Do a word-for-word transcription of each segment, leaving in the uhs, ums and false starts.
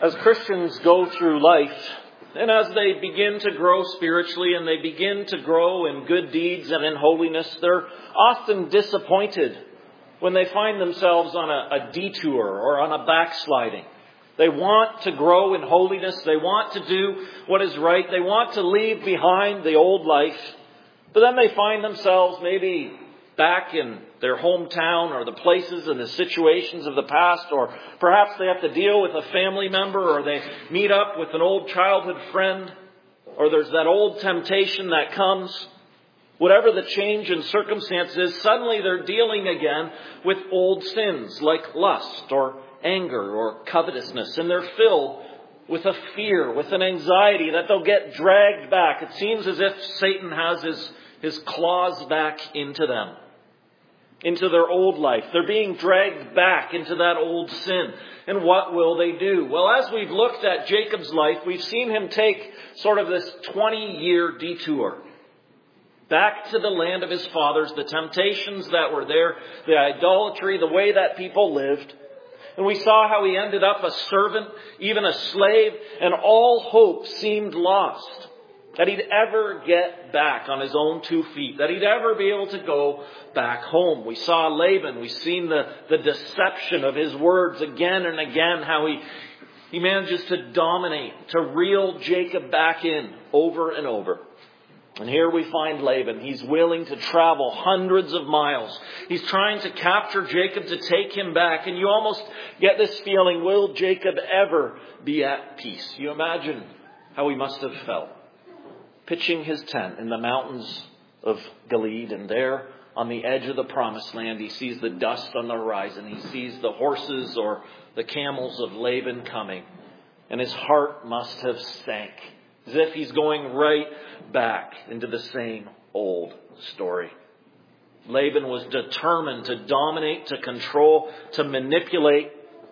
As Christians go through life, and as they begin to grow spiritually and they begin to grow in good deeds and in holiness, they're often disappointed when they find themselves on a, a detour or on a backsliding. They want to grow in holiness. They want to do what is right. They want to leave behind the old life. But then they find themselves maybe back in their hometown or the places and the situations of the past, or perhaps they have to deal with a family member, or they meet up with an old childhood friend, or there's that old temptation that comes. Whatever the change in circumstances, suddenly they're dealing again with old sins like lust or anger or covetousness, and they're filled with a fear, with an anxiety that they'll get dragged back. It seems as if Satan has his, his claws back into them, into their old life. They're being dragged back into that old sin. And what will they do? Well, as we've looked at Jacob's life, we've seen him take sort of this twenty-year detour back to the land of his fathers, the temptations that were there, the idolatry, the way that people lived. And we saw how he ended up a servant, even a slave, and all hope seemed lost that he'd ever get back on his own two feet, that he'd ever be able to go back home. We saw Laban. We've seen the, the deception of his words again and again, how he, he manages to dominate, to reel Jacob back in over and over. And here we find Laban. He's willing to travel hundreds of miles. He's trying to capture Jacob to take him back. And you almost get this feeling, will Jacob ever be at peace? You imagine how he must have felt, pitching his tent in the mountains of Gilead, and there on the edge of the promised land, he sees the dust on the horizon. He sees the horses or the camels of Laban coming, and his heart must have sank, as if he's going right back into the same old story. Laban was determined to dominate, to control, to manipulate,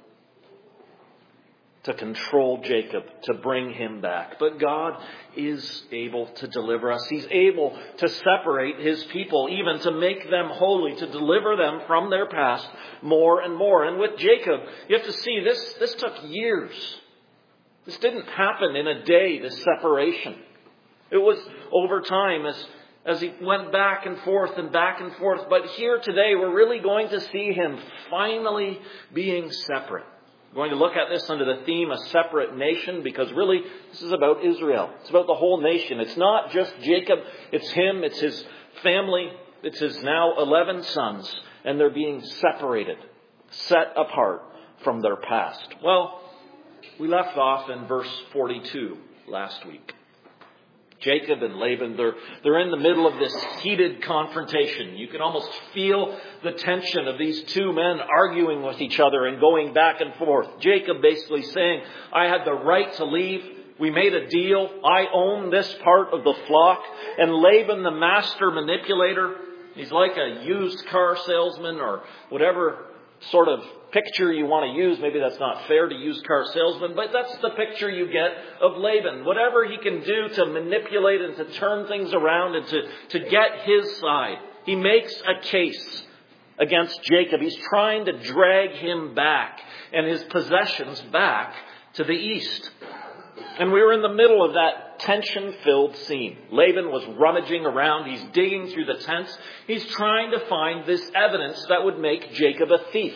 to control Jacob, to bring him back. But God is able to deliver us. He's able to separate his people, even to make them holy, to deliver them from their past more and more. And with Jacob, you have to see this, this took years. This didn't happen in a day, this separation. It was over time as, as he went back and forth and back and forth. But here today, we're really going to see him finally being separate. We're going to look at this under the theme, a separate nation, because really this is about Israel. It's about the whole nation. It's not just Jacob. It's him. It's his family. It's his now eleven sons. And they're being separated, set apart from their past. Well, we left off in verse forty-two last week. Jacob and Laban, they're, they're in the middle of this heated confrontation. You can almost feel the tension of these two men arguing with each other and going back and forth. Jacob basically saying, I had the right to leave. We made a deal. I own this part of the flock. And Laban, the master manipulator, he's like a used car salesman or whatever sort of picture you want to use. Maybe that's not fair to used car salesman, but that's the picture you get of Laban. Whatever he can do to manipulate and to turn things around and to, to get his side. He makes a case against Jacob. He's trying to drag him back and his possessions back to the east. And we were in the middle of that tension-filled scene. Laban was rummaging around. He's digging through the tents. He's trying to find this evidence that would make Jacob a thief.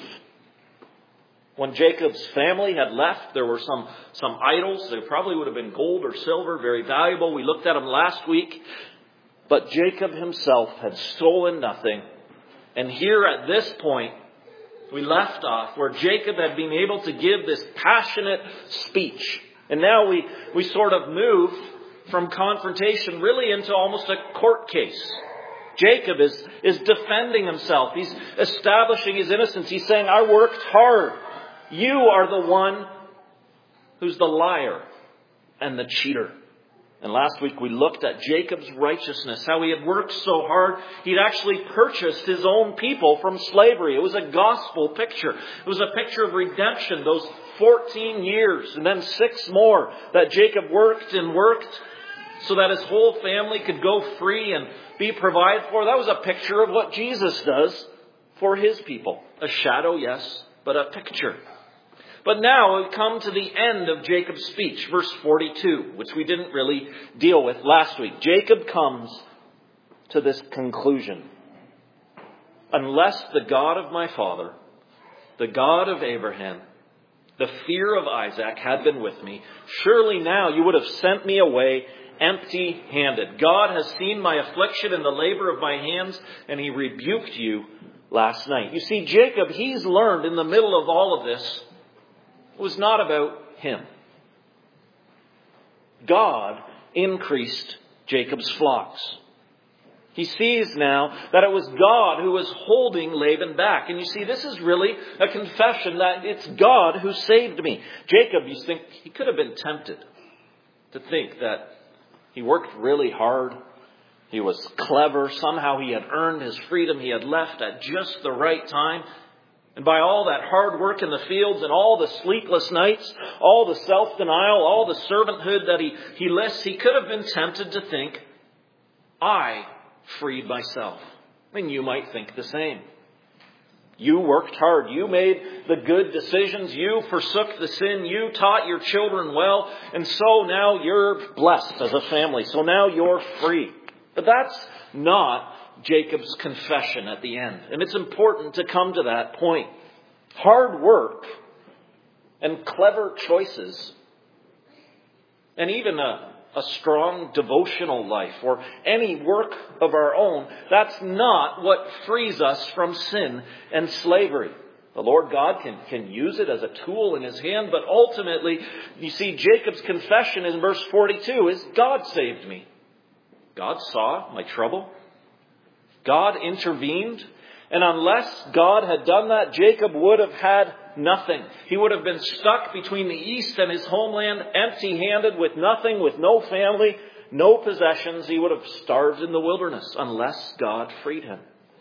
When Jacob's family had left, there were some, some idols. They probably would have been gold or silver, very valuable. We looked at them last week. But Jacob himself had stolen nothing. And here at this point, we left off where Jacob had been able to give this passionate speech. And now we, we sort of move from confrontation really into almost a court case. Jacob is, is defending himself. He's establishing his innocence. He's saying, I worked hard. You are the one who's the liar and the cheater. And last week we looked at Jacob's righteousness, how he had worked so hard. He'd actually purchased his own people from slavery. It was a gospel picture. It was a picture of redemption, those fourteen years and then six more that Jacob worked and worked so that his whole family could go free and be provided for. That was a picture of what Jesus does for his people. A shadow, yes, but a picture. But now we come to the end of Jacob's speech, verse forty-two, which we didn't really deal with last week. Jacob comes to this conclusion. Unless the God of my father, the God of Abraham, the fear of Isaac had been with me, surely now you would have sent me away empty-handed. God has seen my affliction and the labor of my hands, and he rebuked you last night. You see, Jacob, he's learned in the middle of all of this, it was not about him. God increased Jacob's flocks. He sees now that it was God who was holding Laban back. And you see, this is really a confession that it's God who saved me. Jacob, you think, he could have been tempted to think that he worked really hard. He was clever. Somehow he had earned his freedom. He had left at just the right time. And by all that hard work in the fields and all the sleepless nights, all the self-denial, all the servanthood that he, he lists, he could have been tempted to think, I freed myself. I mean, you might think the same. You worked hard. You made the good decisions. You forsook the sin. You taught your children well. And so now you're blessed as a family. So now you're free. But that's not Jacob's confession at the end. And it's important to come to that point. Hard work and clever choices and even a, a strong devotional life or any work of our own, that's not what frees us from sin and slavery. The Lord God can, can use it as a tool in his hand, but ultimately, you see, Jacob's confession in verse forty-two is, God saved me. God saw my trouble. God intervened. And unless God had done that, Jacob would have had nothing. He would have been stuck between the east and his homeland, empty-handed, with nothing, with no family, no possessions. He would have starved in the wilderness unless God freed him.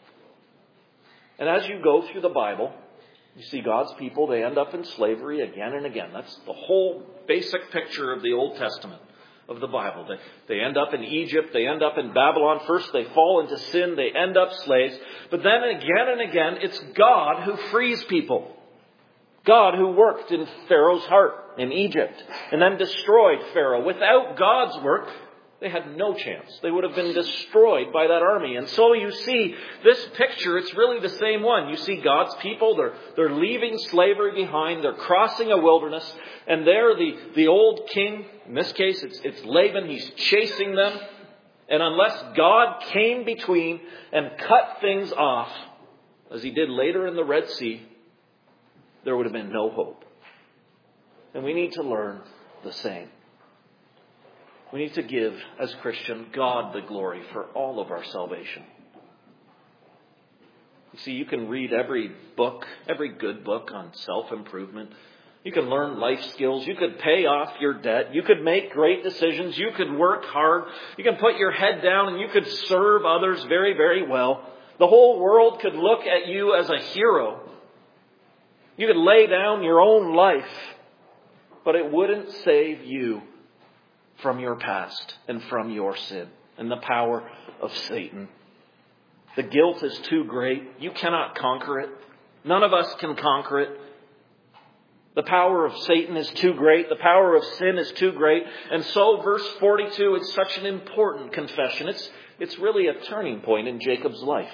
And as you go through the Bible, you see God's people, they end up in slavery again and again. That's the whole basic picture of the Old Testament, of the Bible. They, they end up in Egypt. They end up in Babylon. First they fall into sin. They end up slaves. But then again and again, it's God who frees people. God who worked in Pharaoh's heart in Egypt and then destroyed Pharaoh. Without God's work, they had no chance. They would have been destroyed by that army. And so you see this picture, it's really the same one. You see God's people, they're, they're leaving slavery behind. They're crossing a wilderness. And there the, the old king, in this case it's, it's Laban, he's chasing them. And unless God came between and cut things off, as he did later in the Red Sea, there would have been no hope. And we need to learn the same. We need to give, as Christian, God the glory for all of our salvation. You see, you can read every book, every good book on self-improvement. You can learn life skills. You could pay off your debt. You could make great decisions. You could work hard. You can put your head down and you could serve others very, very well. The whole world could look at you as a hero. You could lay down your own life, but it wouldn't save you from your past and from your sin and the power of Satan. The guilt is too great. You cannot conquer it. None of us can conquer it. The power of Satan is too great. The power of sin is too great. And so verse forty-two, it's such an important confession. It's, it's really a turning point in Jacob's life.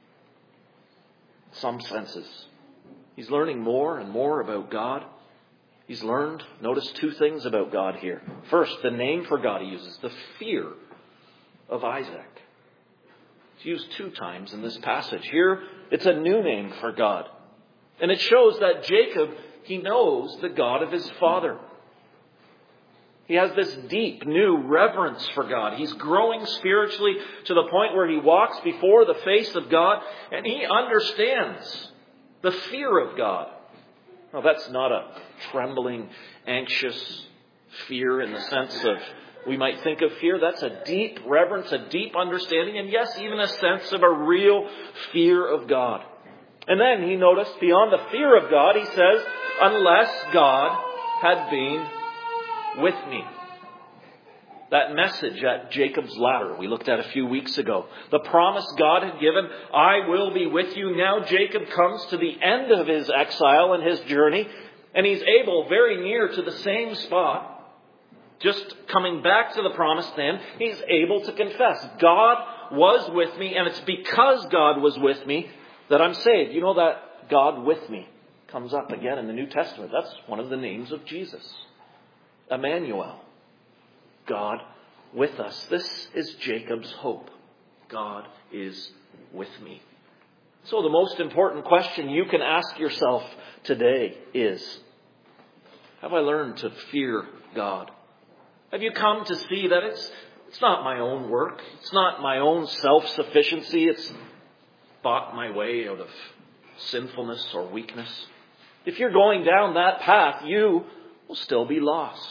In some senses. He's learning more and more about God. He's learned, notice two things about God here. First, the name for God he uses, the fear of Isaac. It's used two times in this passage. Here, it's a new name for God. And it shows that Jacob, he knows the God of his father. He has this deep, new reverence for God. He's growing spiritually to the point where he walks before the face of God and he understands the fear of God. Now, that's not a trembling, anxious fear in the sense of, we might think of fear. That's a deep reverence, a deep understanding, and yes, even a sense of a real fear of God. And then he noticed, beyond the fear of God, he says, unless God had been with me. That message at Jacob's ladder we looked at a few weeks ago. The promise God had given, I will be with you. Now Jacob comes to the end of his exile and his journey. And he's able, very near to the same spot, just coming back to the promised land, he's able to confess, God was with me, and it's because God was with me that I'm saved. You know that God with me comes up again in the New Testament. That's one of the names of Jesus. Emmanuel. God with us. This is Jacob's hope. God is with me. So the most important question you can ask yourself today is, have I learned to fear God? Have you come to see that it's it's not my own work. It's not my own self-sufficiency. It's fought my way out of sinfulness or weakness. If you're going down that path, you will still be lost.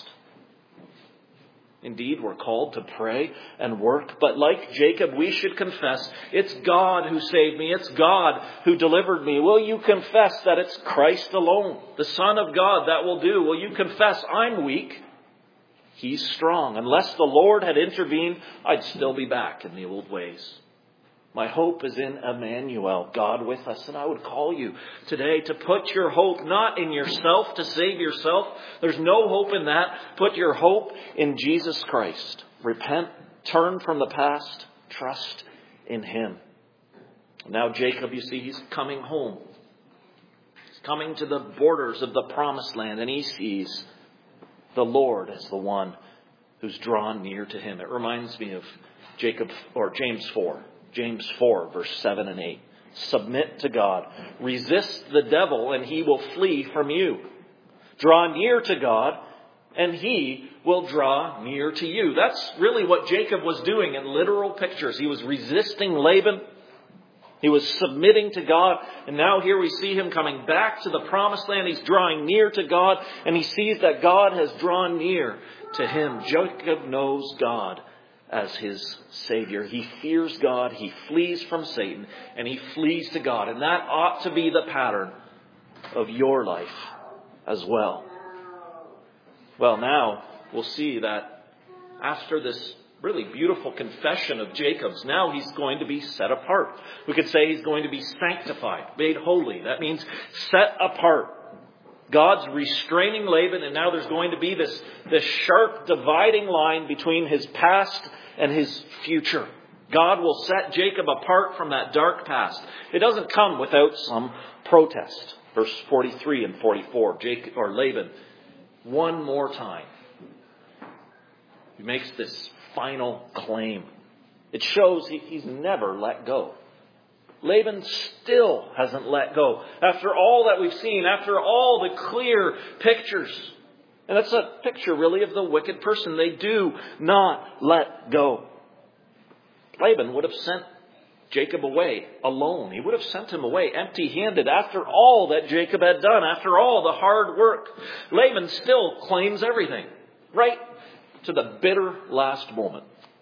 Indeed, we're called to pray and work, but like Jacob, we should confess, it's God who saved me. It's God who delivered me. Will you confess that it's Christ alone, the Son of God, that will do? Will you confess, I'm weak, He's strong. Unless the Lord had intervened, I'd still be back in the old ways. My hope is in Emmanuel, God with us. And I would call you today to put your hope not in yourself to save yourself. There's no hope in that. Put your hope in Jesus Christ. Repent, turn from the past, trust in Him. Now Jacob, you see, he's coming home. He's coming to the borders of the promised land, and he sees the Lord as the one who's drawn near to him. It reminds me of Jacob or James four. James four, verse seven and eight. Submit to God. Resist the devil, and he will flee from you. Draw near to God, and he will draw near to you. That's really what Jacob was doing in literal pictures. He was resisting Laban. He was submitting to God. And now here we see him coming back to the promised land. He's drawing near to God, and he sees that God has drawn near to him. Jacob knows God as his Savior. He fears God. He flees from Satan, and he flees to God. And that ought to be the pattern of your life as well. Well, now we'll see that after this really beautiful confession of Jacob's, now he's going to be set apart. We could say he's going to be sanctified, made holy. That means set apart. God's restraining Laban, and now there's going to be this, this sharp dividing line between his past and his future. God will set Jacob apart from that dark past. It doesn't come without some protest. Verse forty-three and forty-four, Jacob or Laban, one more time, he makes this final claim. It shows he, he's never let go. Laban still hasn't let go. After all that we've seen, after all the clear pictures. And that's a picture really of the wicked person. They do not let go. Laban would have sent Jacob away alone. He would have sent him away empty-handed after all that Jacob had done, after all the hard work. Laban still claims everything, right to the bitter last moment.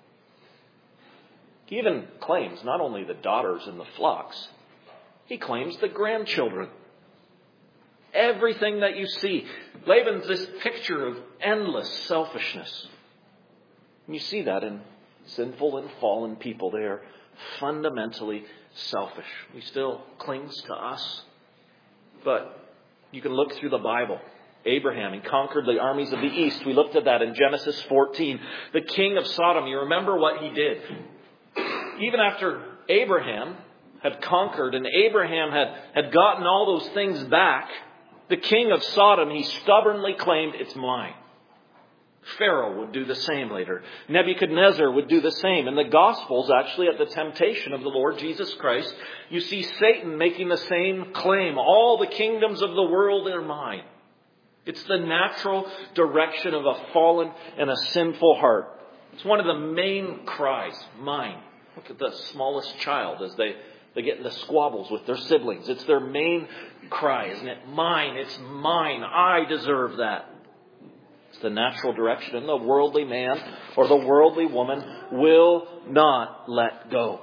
He even claims not only the daughters and the flocks, he claims the grandchildren. Everything that you see. Laban's this picture of endless selfishness. And you see that in sinful and fallen people. They are fundamentally selfish. He still clings to us. But you can look through the Bible. Abraham, he conquered the armies of the east. We looked at that in Genesis fourteen. The king of Sodom, you remember what he did. Even after Abraham had conquered and Abraham had, had gotten all those things back, the king of Sodom, he stubbornly claimed, it's mine. Pharaoh would do the same later. Nebuchadnezzar would do the same. In the Gospels, actually, at the temptation of the Lord Jesus Christ, you see Satan making the same claim. All the kingdoms of the world are mine. It's the natural direction of a fallen and a sinful heart. It's one of the main cries, mine. Look at the smallest child as they, they get into squabbles with their siblings. It's their main cry, isn't it? Mine, it's mine. I deserve that. It's the natural direction. And the worldly man or the worldly woman will not let go.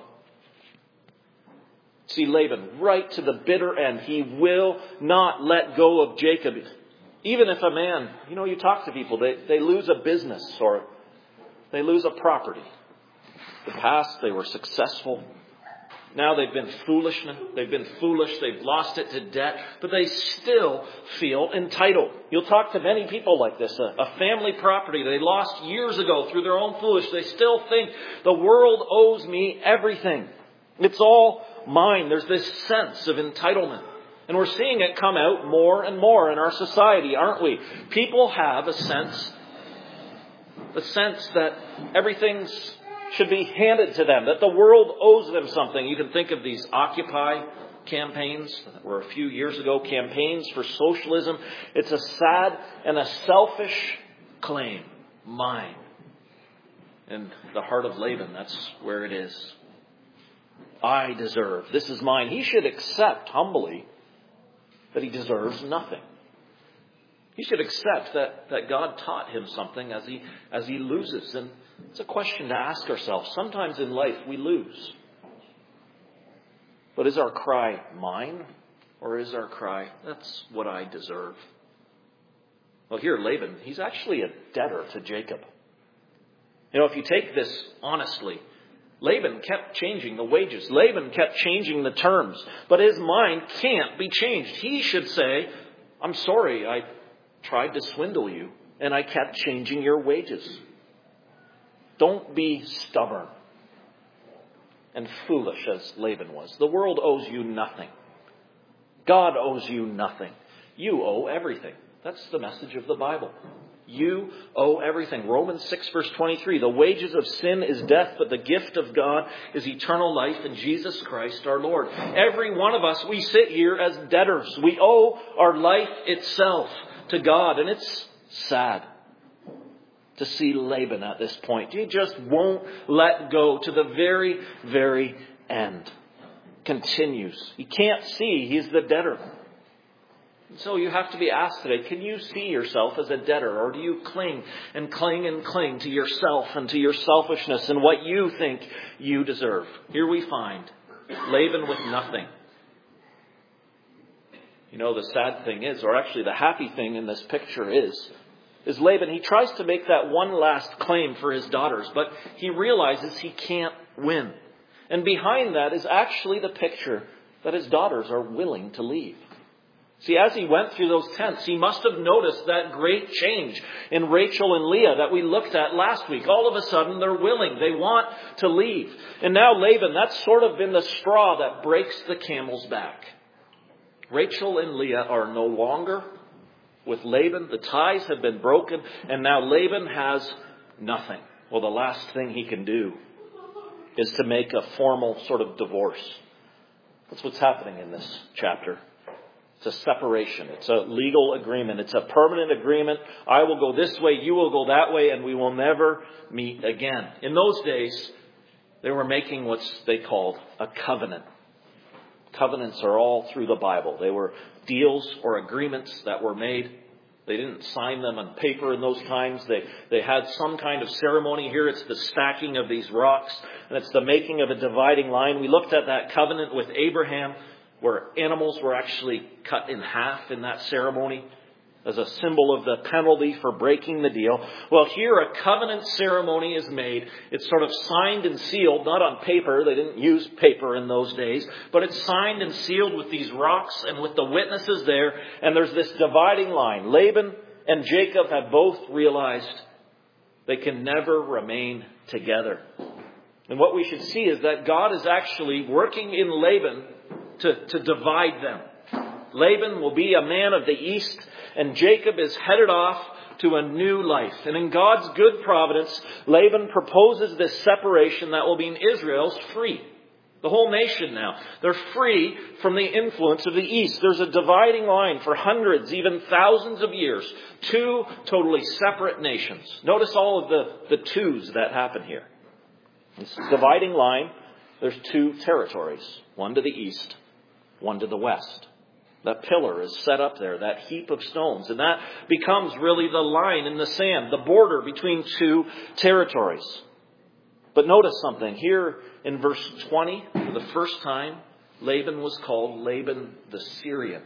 See, Laban, right to the bitter end, he will not let go of Jacob. Even if a man, you know, you talk to people, they, they lose a business or they lose a property. The past, they were successful. Now they've been foolish. They've been foolish. They've lost it to debt. But they still feel entitled. You'll talk to many people like this. A, a family property they lost years ago through their own foolish. They still think the world owes me everything. It's all mine. There's this sense of entitlement. And we're seeing it come out more and more in our society, aren't we? People have a sense, a sense that everything's should be handed to them, that the world owes them something. You can think of these Occupy campaigns that were a few years ago, campaigns for socialism. It's a sad and a selfish claim, mine. In the heart of Laban, that's where it is. I deserve. This is mine. He should accept humbly that he deserves nothing. He should accept that, that God taught him something as he as he loses. And it's a question to ask ourselves. Sometimes in life we lose. But is our cry mine? Or is our cry, that's what I deserve? Well, here Laban, he's actually a debtor to Jacob. You know, if you take this honestly, Laban kept changing the wages. Laban kept changing the terms. But his mind can't be changed. He should say, I'm sorry, I tried to swindle you, and I kept changing your wages. Don't be stubborn and foolish as Laban was. The world owes you nothing. God owes you nothing. You owe everything. That's the message of the Bible. You owe everything. Romans six verse twenty-three. The wages of sin is death, but the gift of God is eternal life in Jesus Christ our Lord. Every one of us, we sit here as debtors. We owe our life itself to God. And it's sad to see Laban at this point. He just won't let go to the very, very end. Continues. He can't see he's the debtor. So you have to be asked today, can you see yourself as a debtor? Or do you cling and cling and cling to yourself and to your selfishness and what you think you deserve? Here we find Laban with nothing. You know, the sad thing is, or actually the happy thing in this picture is, is Laban, he tries to make that one last claim for his daughters, but he realizes he can't win. And behind that is actually the picture that his daughters are willing to leave. See, as he went through those tents, he must have noticed that great change in Rachel and Leah that we looked at last week. All of a sudden, they're willing. They want to leave. And now Laban, that's sort of been the straw that breaks the camel's back. Rachel and Leah are no longer with Laban. The ties have been broken, and now Laban has nothing. Well, the last thing he can do is to make a formal sort of divorce. That's what's happening in this chapter. It's a separation. It's a legal agreement. It's a permanent agreement. I will go this way, you will go that way, and we will never meet again. In those days, they were making what they called a covenant. Covenants are all through the Bible. They were deals or agreements that were made. They didn't sign them on paper in those times. They, they had some kind of ceremony. Here it's the stacking of these rocks, and it's the making of a dividing line. We looked at that covenant with Abraham, where animals were actually cut in half in that ceremony as a symbol of the penalty for breaking the deal. Well, here a covenant ceremony is made. It's sort of signed and sealed, not on paper. They didn't use paper in those days. But it's signed and sealed with these rocks and with the witnesses there. And there's this dividing line. Laban and Jacob have both realized they can never remain together. And what we should see is that God is actually working in Laban to, to divide them. Laban will be a man of the east, and Jacob is headed off to a new life. And in God's good providence, Laban proposes this separation that will mean Israel's free. The whole nation now. They're free from the influence of the east. There's a dividing line for hundreds, even thousands of years. Two totally separate nations. Notice all of the, the twos that happen here. This dividing line, there's two territories. One to the east, one to the west. That pillar is set up there, that heap of stones. And that becomes really the line in the sand, the border between two territories. But notice something. Here in verse twenty, for the first time, Laban was called Laban the Syrian.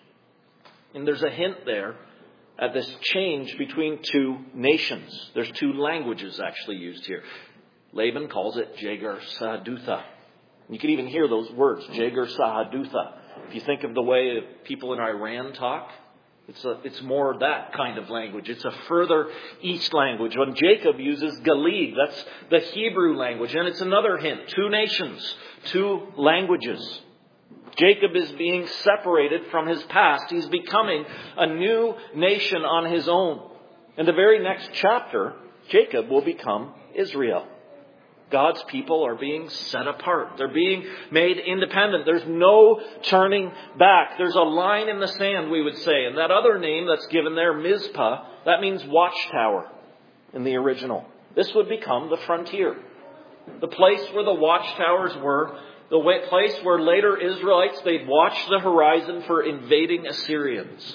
And there's a hint there at this change between two nations. There's two languages actually used here. Laban calls it Jegar Sahadutha, You can even hear those words, Jagar Sahadutha. If you think of the way people in Iran talk, it's a, it's more that kind of language. It's a further east language. When Jacob uses Galid, that's the Hebrew language. And it's another hint. Two nations, two languages. Jacob is being separated from his past. He's becoming a new nation on his own. In the very next chapter, Jacob will become Israel. God's people are being set apart. They're being made independent. There's no turning back. There's a line in the sand, we would say. And that other name that's given there, Mizpah, that means watchtower in the original. This would become the frontier. The place where the watchtowers were, the place where later Israelites, they'd watch the horizon for invading Assyrians,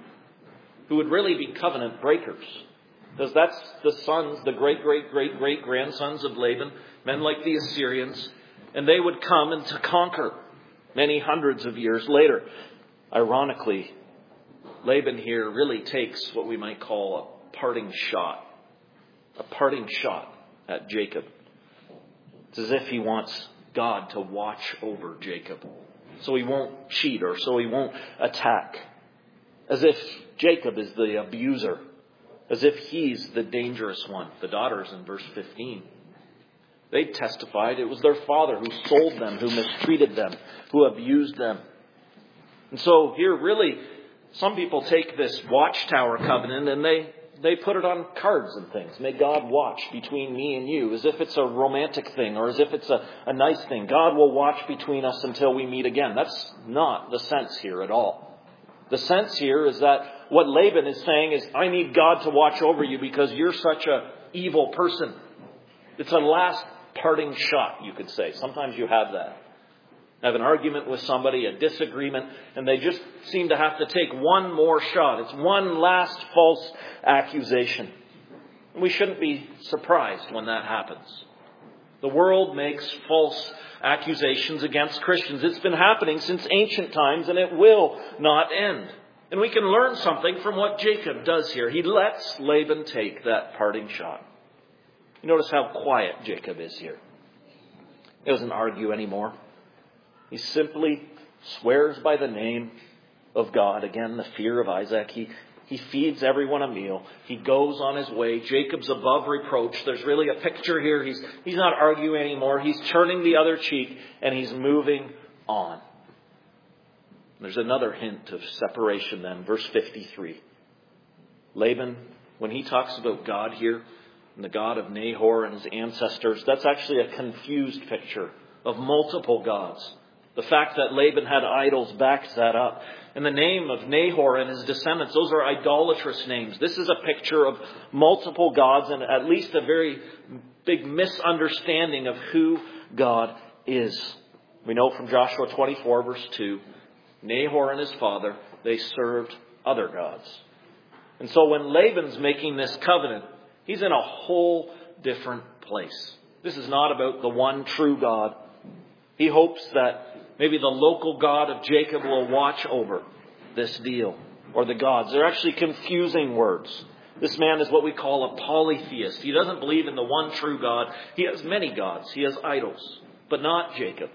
who would really be covenant breakers. Because that's the sons, the great, great, great, great grandsons of Laban, men like the Assyrians. And they would come and to conquer many hundreds of years later. Ironically, Laban here really takes what we might call a parting shot. A parting shot at Jacob. It's as if he wants God to watch over Jacob, so he won't cheat or so he won't attack. As if Jacob is the abuser. As if he's the dangerous one. The daughters in verse fifteen. They testified it was their father who sold them, who mistreated them, who abused them. And so here really, some people take this watchtower covenant and they, they put it on cards and things. May God watch between me and you, as if it's a romantic thing or as if it's a, a nice thing. God will watch between us until we meet again. That's not the sense here at all. The sense here is that what Laban is saying is, I need God to watch over you because you're such an evil person. It's a last parting shot, you could say. Sometimes you have that. Have an argument with somebody, a disagreement, and they just seem to have to take one more shot. It's one last false accusation. We shouldn't be surprised when that happens. The world makes false accusations against Christians. It's been happening since ancient times, and it will not end. And we can learn something from what Jacob does here. He lets Laban take that parting shot. You notice how quiet Jacob is here. He doesn't argue anymore. He simply swears by the name of God. Again, the fear of Isaac. He, he feeds everyone a meal. He goes on his way. Jacob's above reproach. There's really a picture here. He's, he's not arguing anymore. He's turning the other cheek and he's moving on. There's another hint of separation then. Verse fifty-three. Laban, when he talks about God here, and the God of Nahor and his ancestors, that's actually a confused picture of multiple gods. The fact that Laban had idols backs that up. And the name of Nahor and his descendants, those are idolatrous names. This is a picture of multiple gods and at least a very big misunderstanding of who God is. We know from Joshua twenty-four verse two, Nahor and his father, they served other gods. And so when Laban's making this covenant, he's in a whole different place. This is not about the one true God. He hopes that maybe the local God of Jacob will watch over this deal, or the gods. They're actually confusing words. This man is what we call a polytheist. He doesn't believe in the one true God. He has many gods. He has idols, but not Jacob.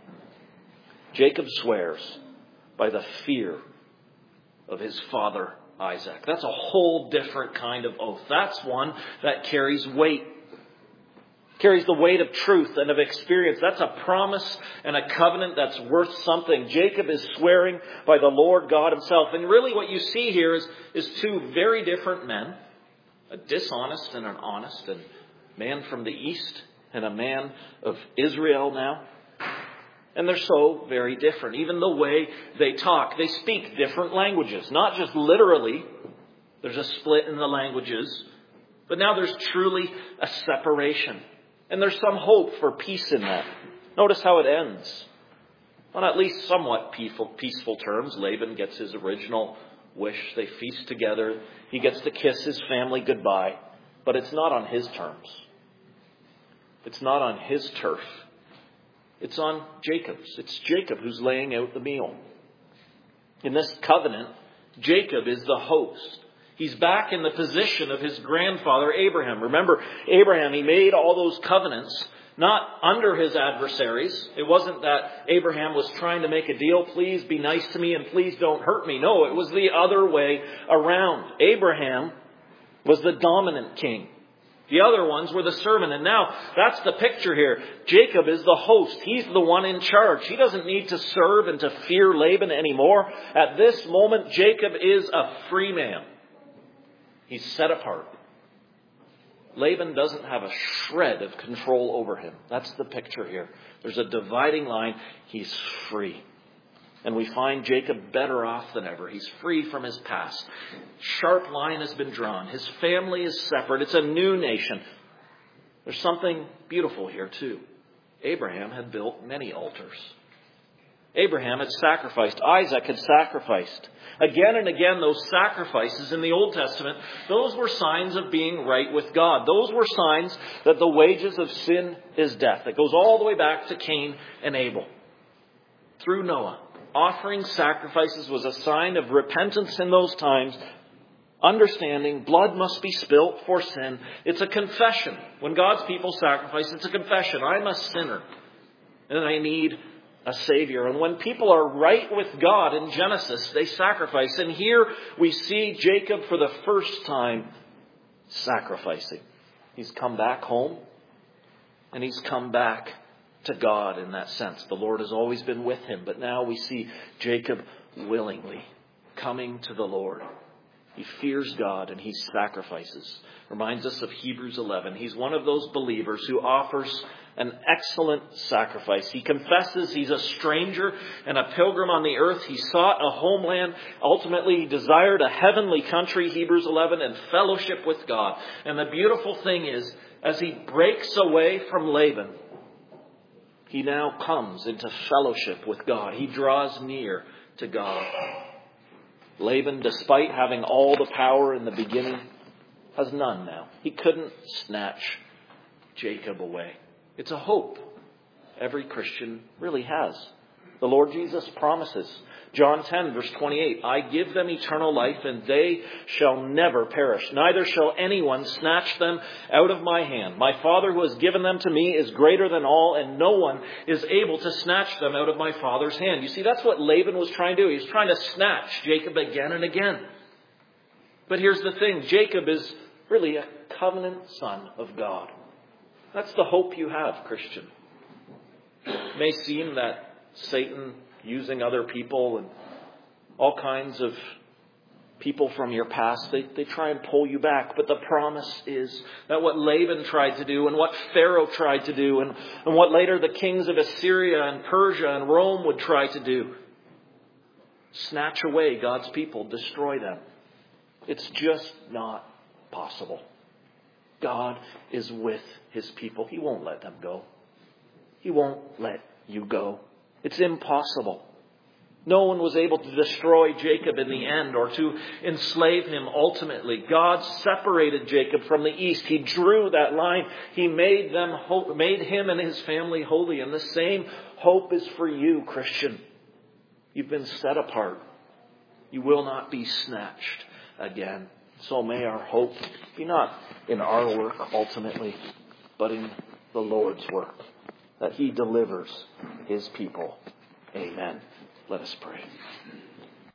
Jacob swears by the fear of his father Isaac. That's a whole different kind of oath. That's one that carries weight. Carries the weight of truth and of experience. That's a promise and a covenant that's worth something. Jacob is swearing by the Lord God himself. And really what you see here is, is two very different men. A dishonest and an honest. A man from the east and a man of Israel now. And they're so very different. Even the way they talk. They speak different languages. Not just literally. There's a split in the languages. But now there's truly a separation. And there's some hope for peace in that. Notice how it ends. On at least somewhat peaceful, peaceful terms. Laban gets his original wish. They feast together. He gets to kiss his family goodbye. But it's not on his terms. It's not on his turf. It's on Jacob's. It's Jacob who's laying out the meal. In this covenant, Jacob is the host. He's back in the position of his grandfather Abraham. Remember, Abraham, he made all those covenants not under his adversaries. It wasn't that Abraham was trying to make a deal. Please be nice to me and please don't hurt me. No, it was the other way around. Abraham was the dominant king. The other ones were the servant. And now that's the picture here. Jacob is the host. He's the one in charge. He doesn't need to serve and to fear Laban anymore. At this moment, Jacob is a free man. He's set apart. Laban doesn't have a shred of control over him. That's the picture here. There's a dividing line. He's free. And we find Jacob better off than ever. He's free from his past. Sharp line has been drawn. His family is separate. It's a new nation. There's something beautiful here too. Abraham had built many altars. Abraham had sacrificed. Isaac had sacrificed. Again and again, those sacrifices in the Old Testament, those were signs of being right with God. Those were signs that the wages of sin is death. It goes all the way back to Cain and Abel. Through Noah, offering sacrifices was a sign of repentance in those times. Understanding blood must be spilt for sin. It's a confession. When God's people sacrifice, it's a confession. I'm a sinner and I need a Savior. And when people are right with God in Genesis, they sacrifice. And here we see Jacob for the first time sacrificing. He's come back home and he's come back to God in that sense. The Lord has always been with him, but now we see Jacob willingly coming to the Lord. He fears God and he sacrifices. Reminds us of Hebrews eleven. He's one of those believers who offers an excellent sacrifice. He confesses he's a stranger and a pilgrim on the earth. He sought a homeland. Ultimately, he desired a heavenly country, Hebrews eleven, and fellowship with God. And the beautiful thing is, as he breaks away from Laban, he now comes into fellowship with God. He draws near to God. Laban, despite having all the power in the beginning, has none now. He couldn't snatch Jacob away. It's a hope every Christian really has. The Lord Jesus promises. John ten, verse twenty-eight, I give them eternal life, and they shall never perish. Neither shall anyone snatch them out of my hand. My Father who has given them to me is greater than all, and no one is able to snatch them out of my Father's hand. You see, that's what Laban was trying to do. He was trying to snatch Jacob again and again. But here's the thing. Jacob is really a covenant son of God. That's the hope you have, Christian. It may seem that Satan using other people and all kinds of people from your past, they, they try and pull you back. But the promise is that what Laban tried to do and what Pharaoh tried to do and, and what later the kings of Assyria and Persia and Rome would try to do, snatch away God's people, destroy them. It's just not possible. God is with his people. He won't let them go. He won't let you go. It's impossible. No one was able to destroy Jacob in the end or to enslave him ultimately. God separated Jacob from the east. He drew that line. He made them, made him and his family holy. And the same hope is for you, Christian. You've been set apart. You will not be snatched again. So may our hope be not in our work ultimately, but in the Lord's work, that he delivers his people. Amen. Let us pray.